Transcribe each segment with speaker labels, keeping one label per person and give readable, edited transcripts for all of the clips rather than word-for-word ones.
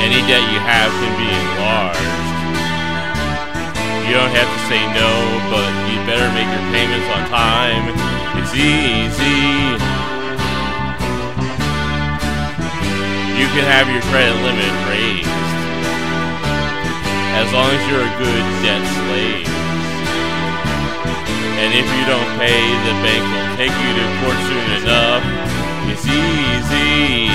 Speaker 1: Any debt you have can be enlarged. You don't have to say no, but you better make your payments on time. It's easy. You can have your credit limit raised as long as you're a good debt slave. And if you don't pay, the bank will take you to court soon enough. It's easy.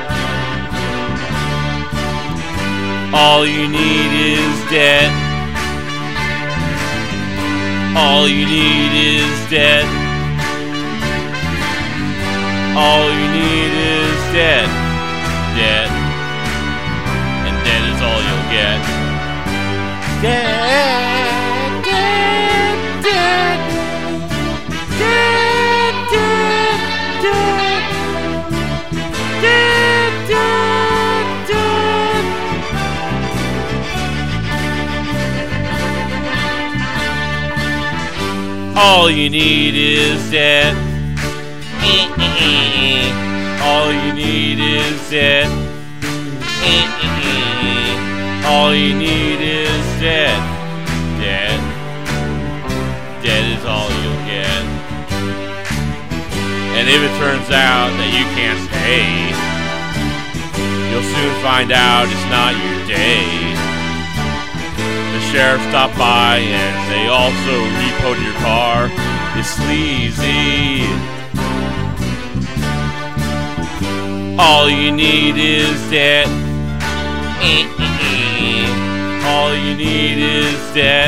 Speaker 1: All you need is debt. All you need is debt. All you need is debt. Debt. And debt is all you'll get. Debt, debt, debt. Debt, debt, debt. Debt, debt, debt. All you need is debt. All you need is debt. All you need is debt. Debt. Debt is all you'll get. And if it turns out that you can't pay, you'll soon find out it's not your day. The sheriff stopped by and they also repoed your car. It's sleazy. All you need is debt. All you need is debt.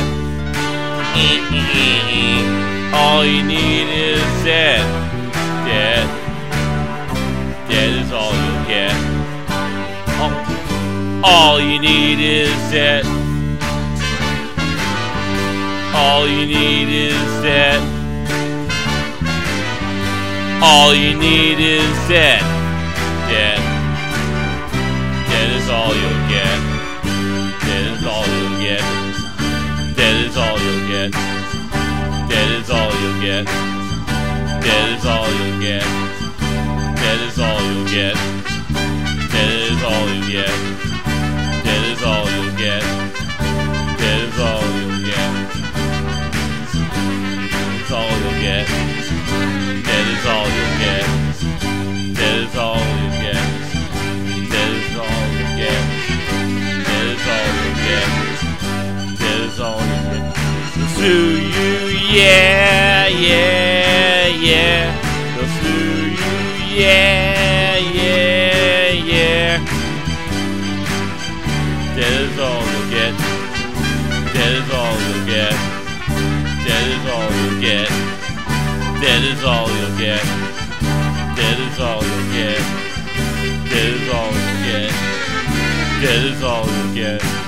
Speaker 1: All you need is debt. Debt. Debt is all you'll get. All you need is debt. All you need is debt. All you need is debt. Debt. Debt is all you'll get. Debt is all you'll get. Debt is all you'll get. Debt is all you'll get. Debt is all you'll get. Debt is all you'll get. Debt is all you'll get. Debt is all you'll get. Debt is all you'll get. It's all you'll get. Debt is all you'll get. Debt is all you'll get. Debt is all you'll get. Debt is all you'll get. Debt is all you'll get. They'll sue you, yeah, yeah, yeah. They'll sue you, yeah, yeah, yeah. Debt is all you'll get. Debt is all you'll get. Debt is all you'll get. Debt is all you'll get. Debt is all you'll get. Debt is all you'll get. Debt is all you'll get.